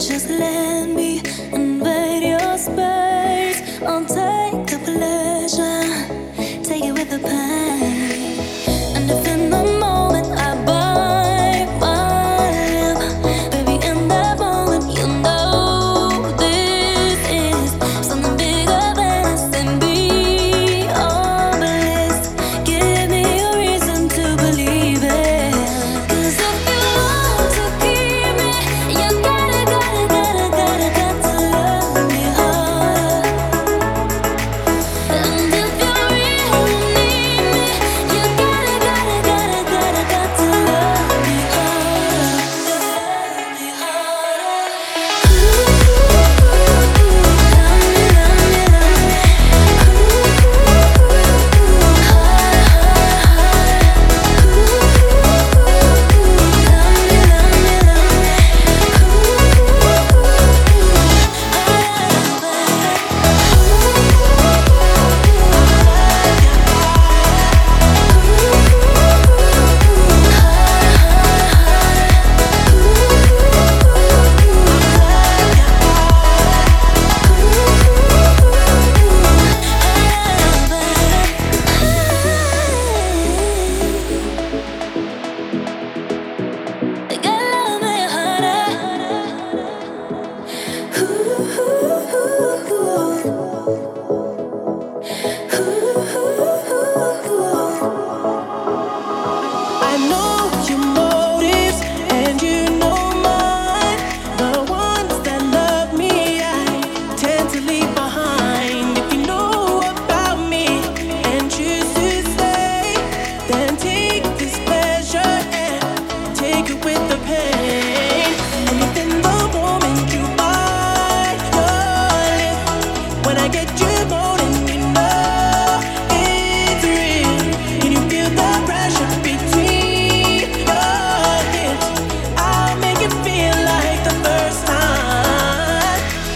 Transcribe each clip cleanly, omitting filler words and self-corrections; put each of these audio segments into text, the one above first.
Just let me invade your space. I'll take the pleasure, take it with the pain. And if in the moment I bite my lip, baby, in that moment you know this is something bigger than us and beyond bliss. Give me a reason to believe it. 'Cause if you want to keep me, you gotta love me harder. And if you really need me, you gotta to love me I know your motives and you know mine. The ones that love me, I tend to leave behind. If you know about me and choose to stay, then take this pleasure and take it with the pain. And within the moment you bite your lip, when I get you moaning, you know it's real. Can you feel the pressure between your hips? I'll make it feel like the first time.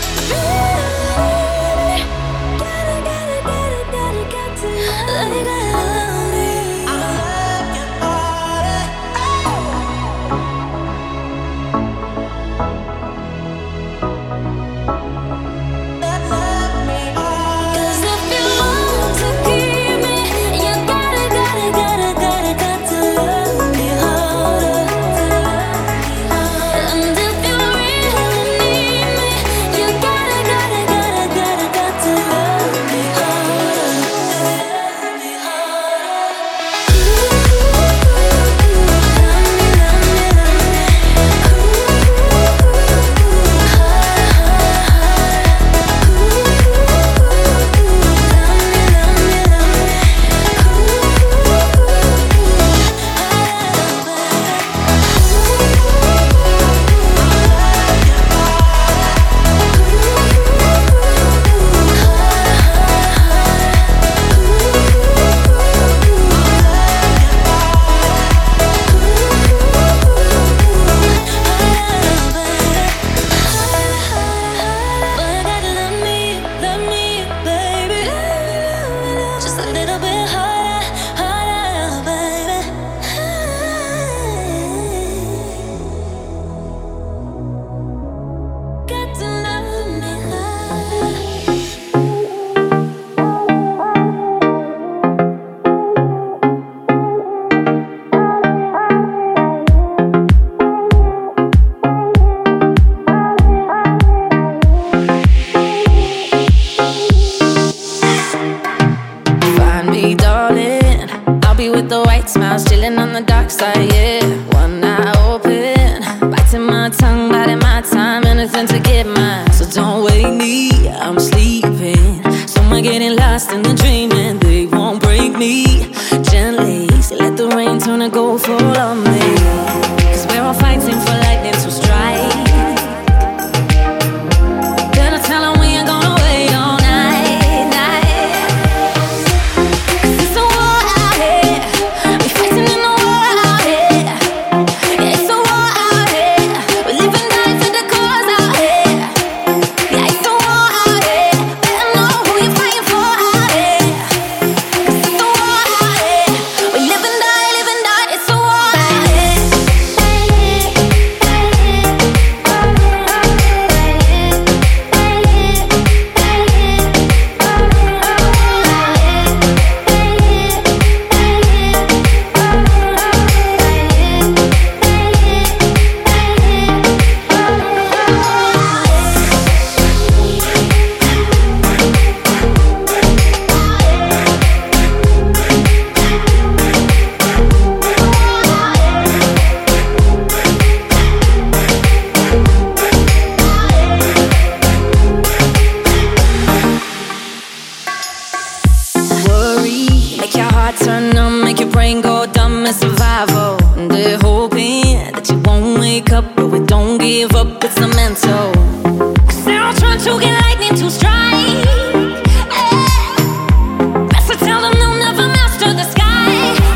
Cause if you want to keep me, you gotta to love me harder. And if you really need me, you gotta to love me love me, baby. Just a little bit harder, baby. Got to love me harder. Find me, darling. I'll be with the white smiles, chilling on the dark side, yeah. One eye open, biting my tongue, biding my time, anything to get mine. So don't wake me, I'm sleeping. Somewhere getting lost in the dreaming. They won't break me gently. So let the rain turn to gold fall on me. 'Cause we're all fighting for lightning to strike. Better tell 'em we ain't gonna wait all night. It's a war out here. We fighting in the war out here. Yeah, it's a war out here. We live and die for the cause out here. Yeah, it's a war out here. Better know who you're fighting for out here. 'Cause it's a war out here. We live and die, it's a war out here. won't give up, it's a mental. 'Cause they're all trying to get lightning to strike. Best to tell them they'll never master the sky.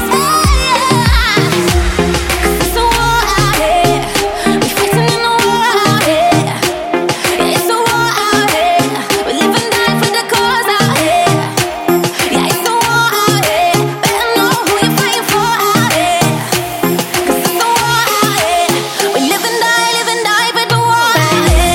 'Cause it's a war out here. We're fighting in the war out here. Yeah, it's a war out here. We live and die for the cause out here. Yeah, it's a war out here. Better know who you're fighting for out here. 'Cause it's a war out here. We live and die for the war out here.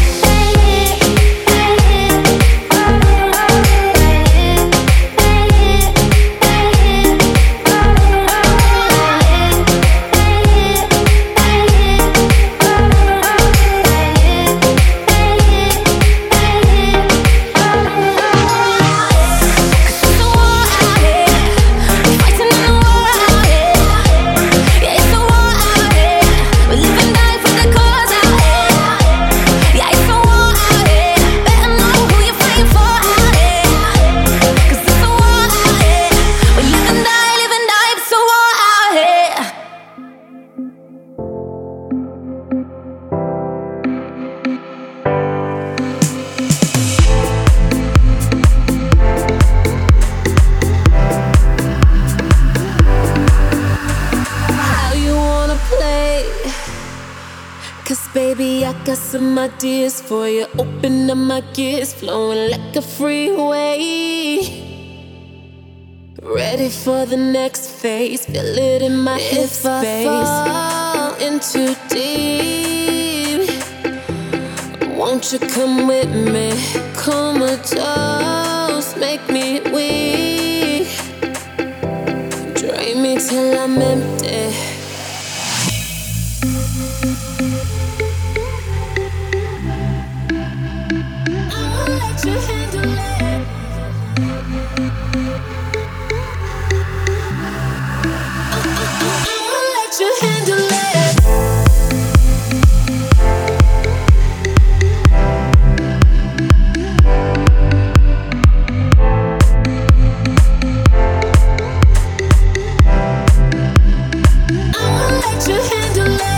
Baby, I got some ideas for you. Open up my gears, flowing like a freeway. Ready for the next phase, feel it in my hip space. If I fall in too deep, won't you come with me? Comatose, make me weak. Drain me till I'm empty. You handle it. I'll let you handle it. I'll let you handle it.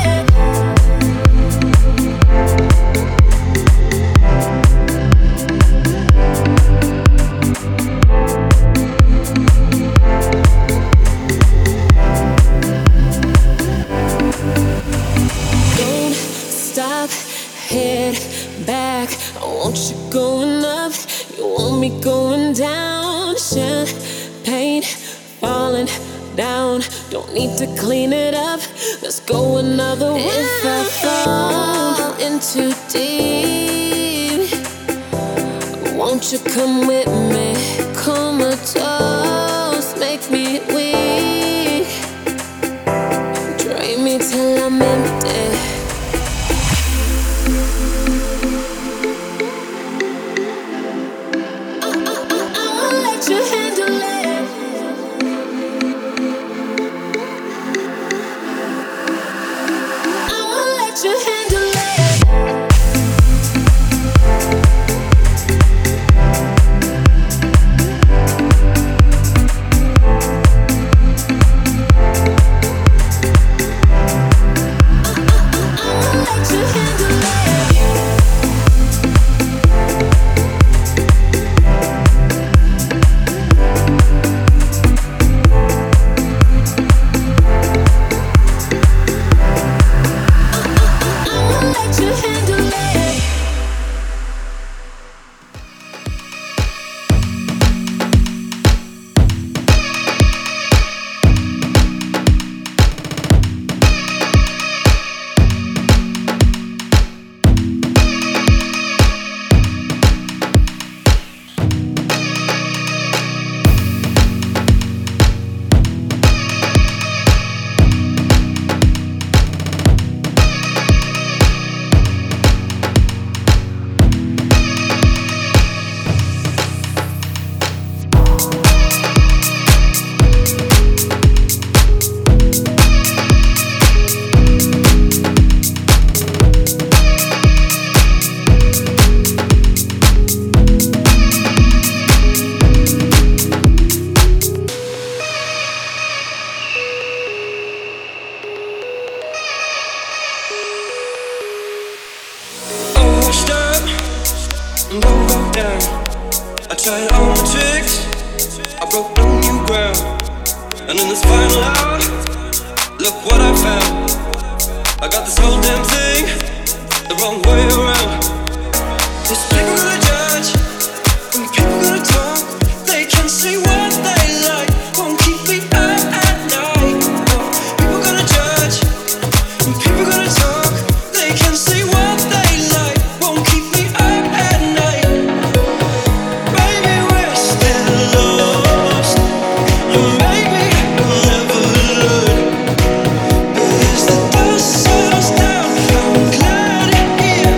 Head back, I want you going up, you want me going down. Champagne falling down, don't need to clean it up, let's go another way. If I fall in too deep, won't you come with me? Comatose, make me weak. Drain me till I'm empty. Go down. I tried all my tricks, I broke no new ground. And in this final hour, look what I found. I got this whole damn thing the wrong way around. There's people gonna judge, and people gonna talk. They can say what they like, won't keep me up at night. No, people gonna judge, and people gonna talk. They can say what they like, won't keep me up at night. Baby, we're still lost, and maybe we'll never learn. But as the dust settles down, I'm glad it here.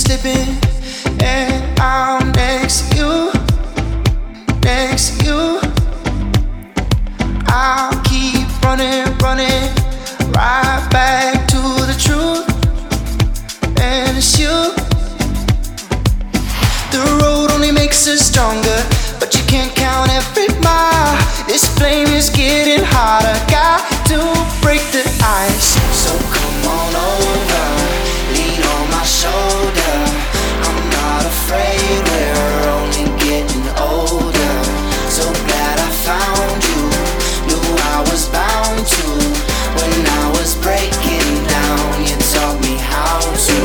slipping, and I'm next to you, next to you. I'll keep running, running, right back to the truth, and it's you. The road only makes us stronger, but you can't count every mile. This flame is getting hotter, got to break the ice. So come on over, lean on my shoulder. I'm not afraid, we're only getting older. So glad I found you, knew I was bound to. When I was breaking down, you taught me how to.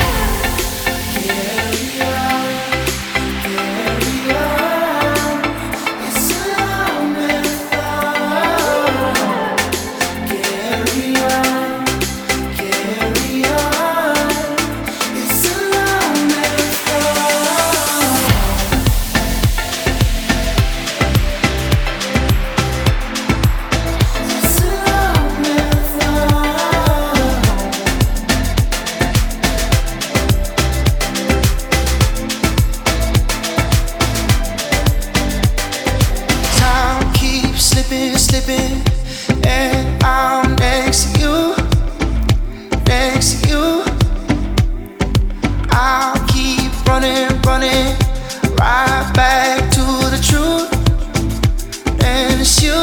Slipping, and I'm next to you, next to you. I'll keep running, running, right back to the truth, and it's you.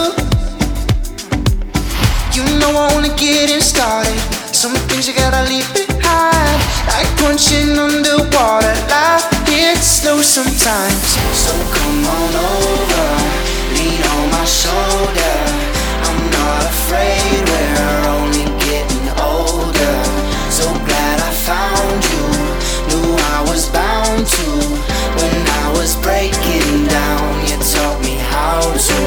You know I'm only getting started. Some things you gotta leave behind, like punching underwater. Life gets slow sometimes, so come on over, lean on my shoulder. I'm not afraid, we're only getting older. So glad I found you, knew I was bound to. When I was breaking down, you taught me how to.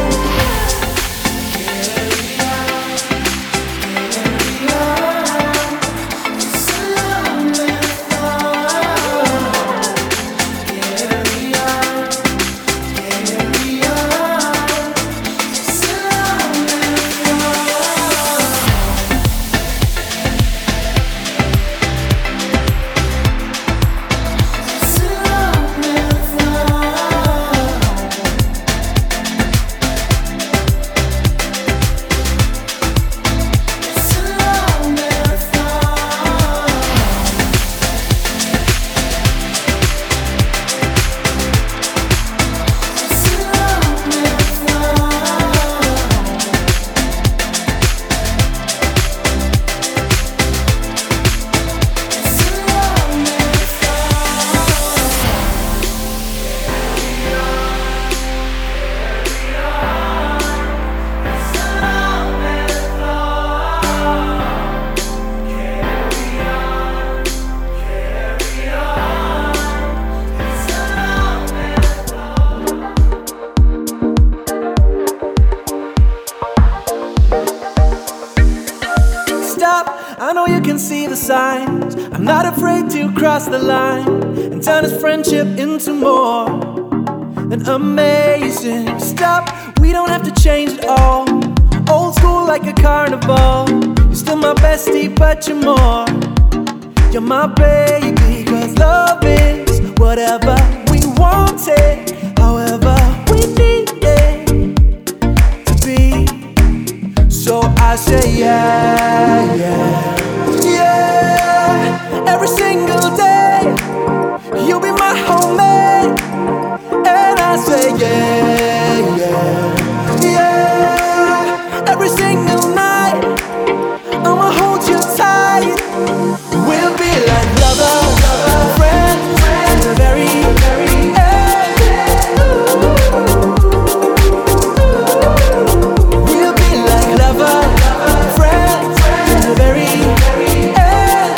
I know you can see the signs. I'm not afraid to cross the line and turn this friendship into more than amazing. Stop, we don't have to change it all. Old school like a carnival. You're still my bestie, but you're more. You're my baby, 'cause love is whatever we want it, however we need it to be. So I say yeah, yeah, yeah. Every single day, you'll be my homemade. And I say yeah, yeah, yeah. Every single night, I'ma hold you tight. We'll be like lovers, friends, to the very, very end. We'll be like lovers, friends, to the very, very end.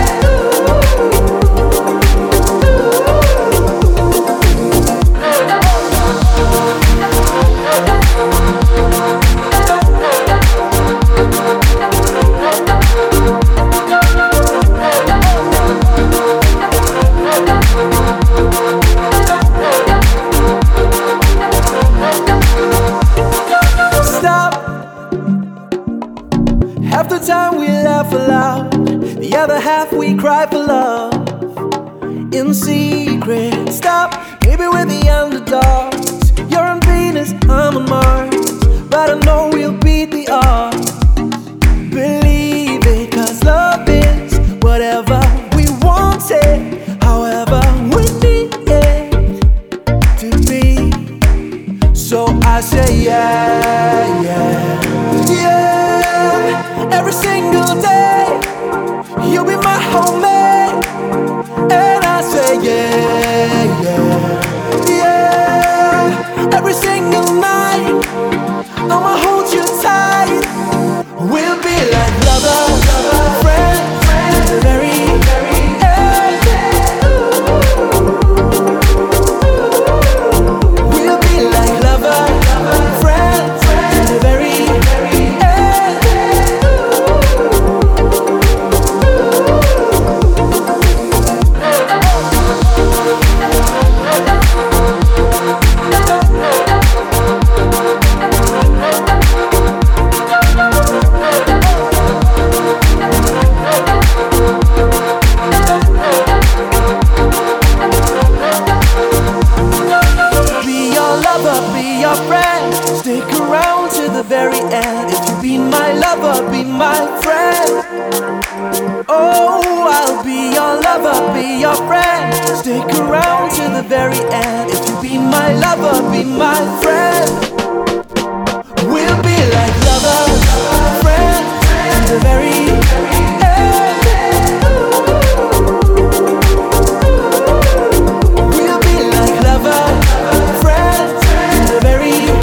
Half the time we laugh aloud, the other half we cry for love. in secret. Stop, maybe we're the underdogs. You're on Venus, I'm on Mars, but I know we'll beat the odds. Believe it, 'cause love is whatever we want it, however we need it to be. So I say yeah, yeah, yeah. Every single day you'll be my homie, and I say yeah, yeah, yeah. Every single night I'ma hold you tight. We'll be like lovers, friends, to the very end. We'll be like lovers, friends, to the very end. Stick around to the very end. If you be my lover, be my friend. Oh, I'll be your lover, be your friend. Stick around to the very end. If you be my lover, be my friend. We'll be like lovers, friends, to the very end. We'll be like lovers, friends, to the very end.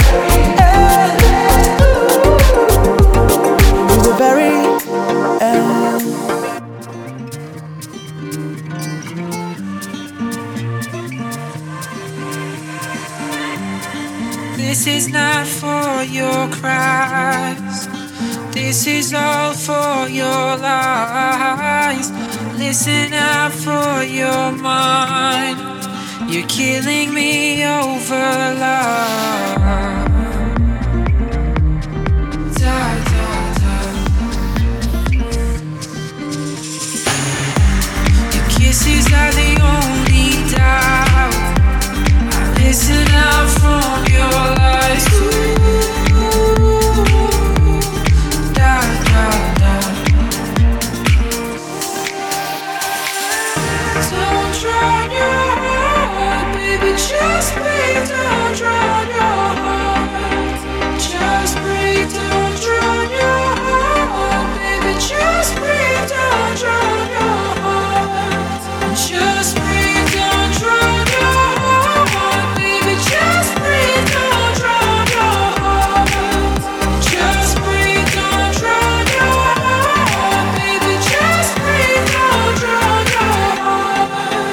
This is not for your cries. This is all for your lies. Listen out for your mind. You're killing me over love. Da, da, da. Your kisses are the only doubt. Listen out from your lies. Da, da, da. Don't drown your heart, baby, just breathe. Don't drown your heart. Just breathe, don't drown your heart, baby, just breathe. Don't drown your heart. Just breathe, don't drown your heart. Just breathe, don't drown your heart. Just breathe, don't drown your heart. Baby, just breathe, don't drown your heart.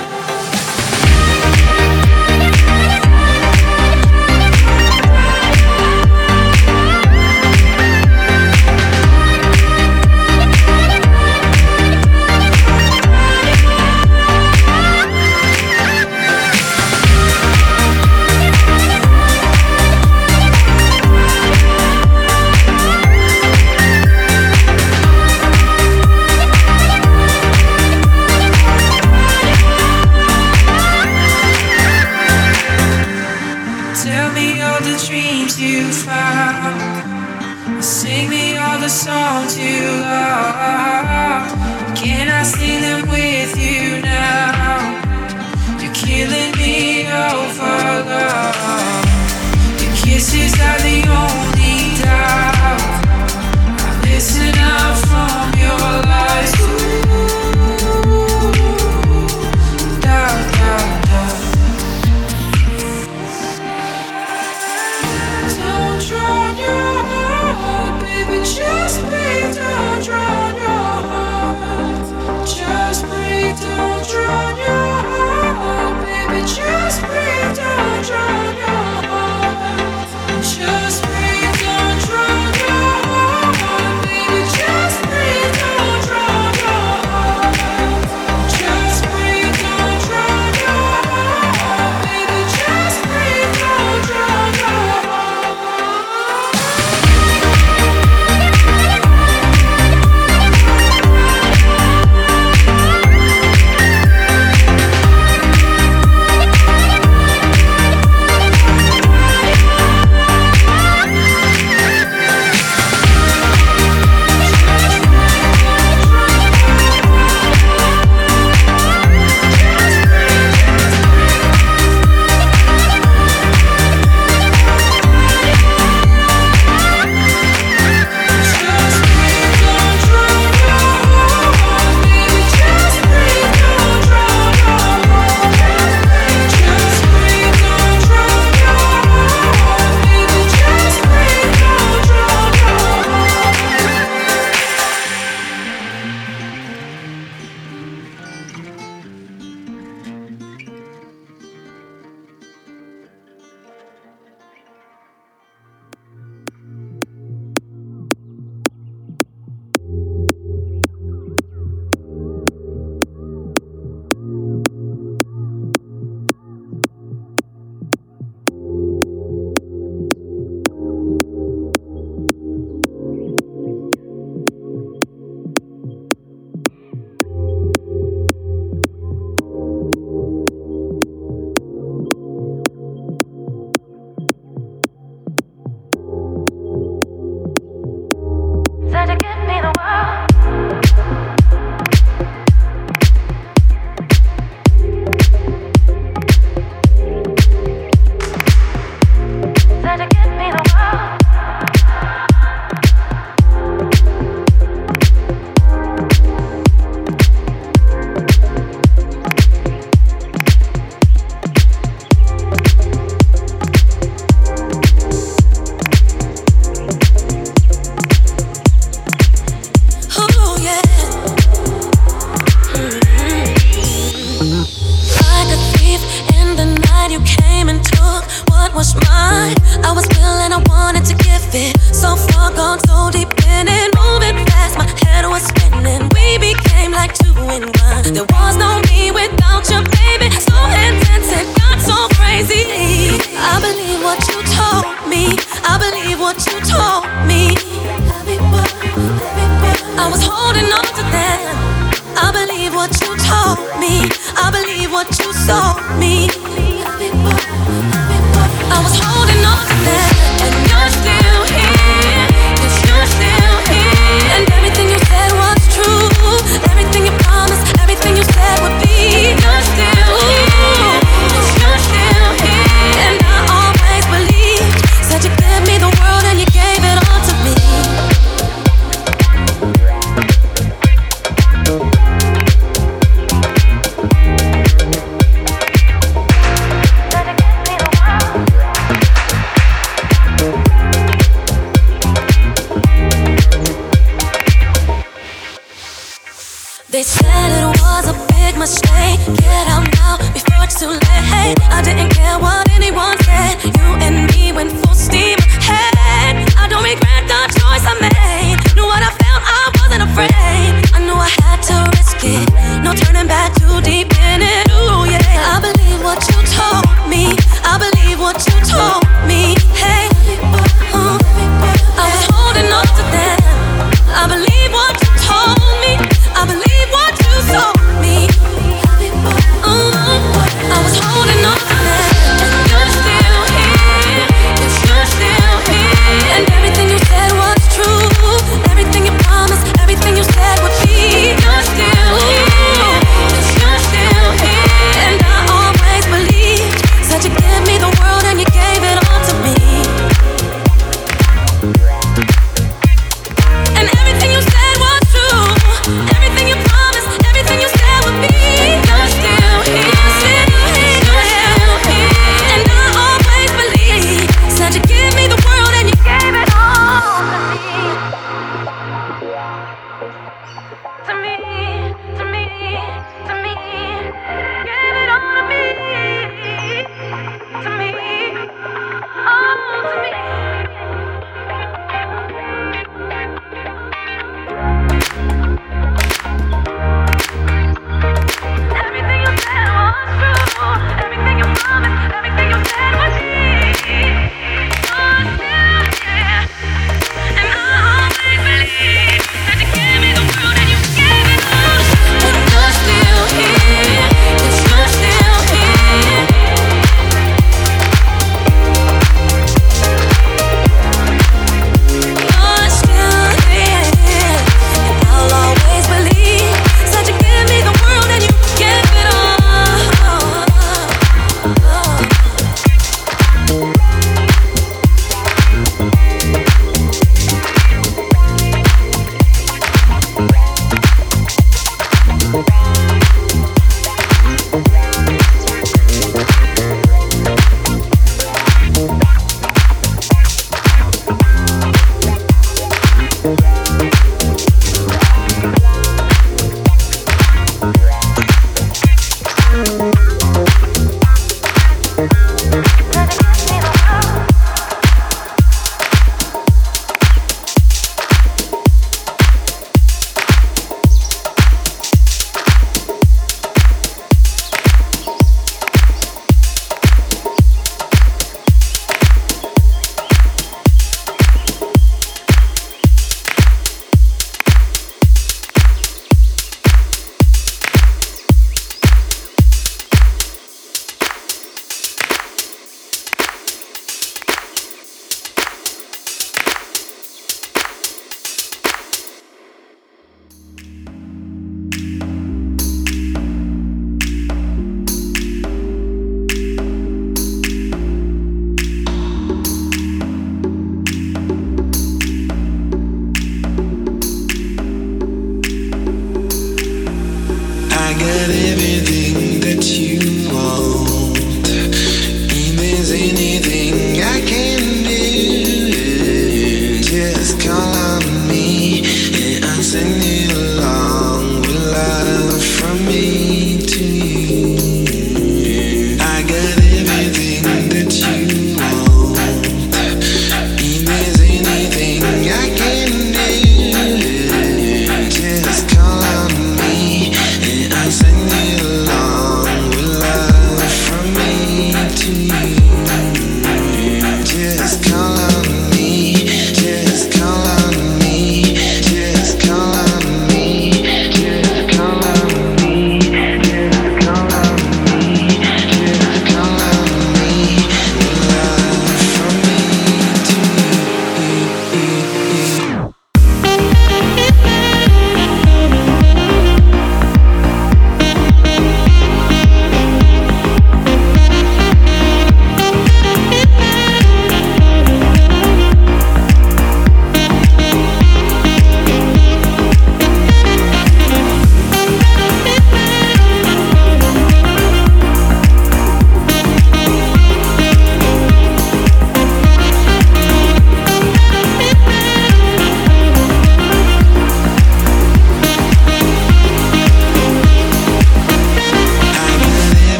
Tell me all the dreams you found. Sing me all the songs you love. Can I sing them with you now? You're killing me over love. Your kisses are the only doubt. I listen out from your lies. Da, da, da. Don't drown your heart, baby, just breathe. Don't drown your heart. Just breathe, don't drown your heart, baby, just breathe. Don't drown your heart. Just breathe. told me. I was holding on to that. I believe what you told me. I believe what you saw me. I was holding on to that. And you're still here. Yes, you're still here. And everything you said was true. Everything you promised, everything you said would be. You're still here. Yes, you're still here. And I always believed. Said you give me the world and you gave it all to me. They said it was a big mistake. Get out now before it's too late. I didn't care what anyone said. You and me went full steam ahead. I don't regret the choice I made. Knew what I felt, I wasn't afraid. I knew I had to risk it. No turning back, too deep in it. Ooh yeah. I believe what you told me. I believe what you told me. Hey, I was holding on to that. I believe what you told me. I believe what you told me. I was holding on to that. And you're still here. Yes, you're still here. And everything you said was true. Everything you promised, everything you said would be. You're still here. Yes, you're still here. And I always believed. Said you give me the world and you gave it all to me. And everything you said was true. Everything you promised, everything you said would be. You're still here. You're still here. And I always believed. Said you give me the world and you gave it all to me. To me, to me, to me. Gave it all to me. To me. Oh, to me. Everything you said was true. Everything you promised, everything you said was me. You're still here. And I always believed that you gave me the world and you gave it all. And you're still here. Yes, you're still here. You're still here. And I'll always believe. Said you give me the world and you give it all.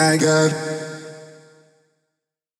I got